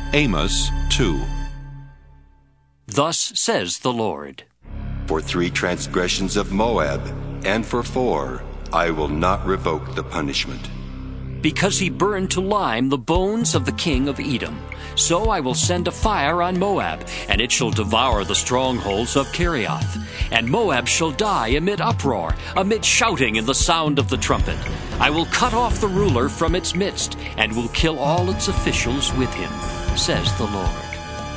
Amos 2. Thus says the Lord, For 3 transgressions of Moab, and for 4, I will not revoke the punishment. because he burned to lime the bones of the king of Edom. So I will send a fire on Moab, and it shall devour the strongholds of Kerioth. And Moab shall die amid uproar, amid shouting and the sound of the trumpet. I will cut off the ruler from its midst, and will kill all its officials with him, says the Lord.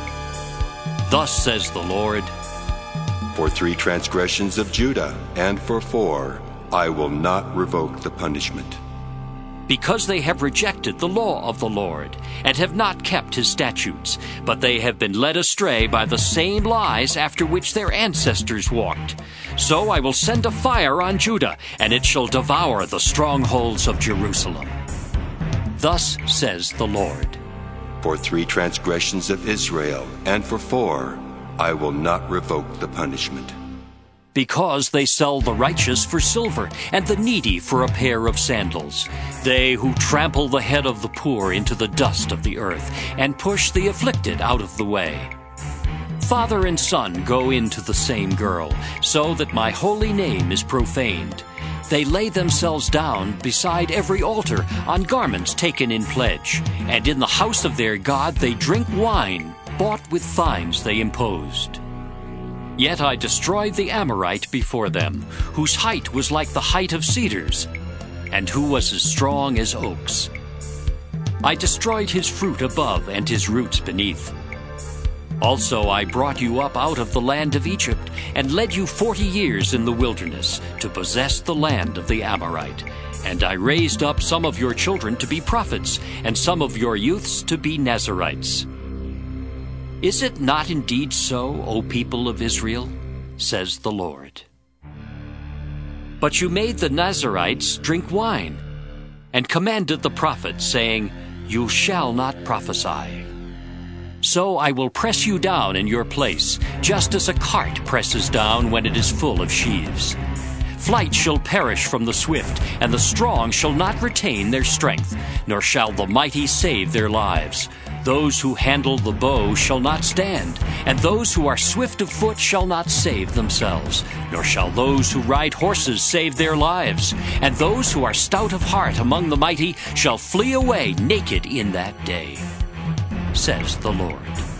Thus says the Lord, For 3 transgressions of Judah, and for 4, I will not revoke the punishment. because they have rejected the law of the Lord, and have not kept his statutes, but they have been led astray by the same lies after which their ancestors walked. So I will send a fire on Judah, and it shall devour the strongholds of Jerusalem. Thus says the Lord. For 3 transgressions of Israel, and for 4, I will not revoke the punishment. Because they sell the righteous for silver, and the needy for a pair of sandals. They who trample the head of the poor into the dust of the earth, and push the afflicted out of the way. Father and son go into the same girl, so that my holy name is profaned. They lay themselves down beside every altar on garments taken in pledge, and in the house of their God they drink wine, bought with fines they imposed. Yet I destroyed the Amorite before them, whose height was like the height of cedars, and who was as strong as oaks. I destroyed his fruit above and his roots beneath. Also I brought you up out of the land of Egypt, and led you 40 years in the wilderness, to possess the land of the Amorite. And I raised up some of your children to be prophets, and some of your youths to be Nazirites. Is it not indeed so, O people of Israel? Says the Lord. But you made the Nazirites drink wine, and commanded the prophets, saying, You shall not prophesy. So I will press you down in your place, just as a cart presses down when it is full of sheaves. Flight shall perish from the swift, and the strong shall not retain their strength, nor shall the mighty save their lives. Those who handle the bow shall not stand, and those who are swift of foot shall not save themselves, nor shall those who ride horses save their lives. And those who are stout of heart among the mighty shall flee away naked in that day, says the Lord.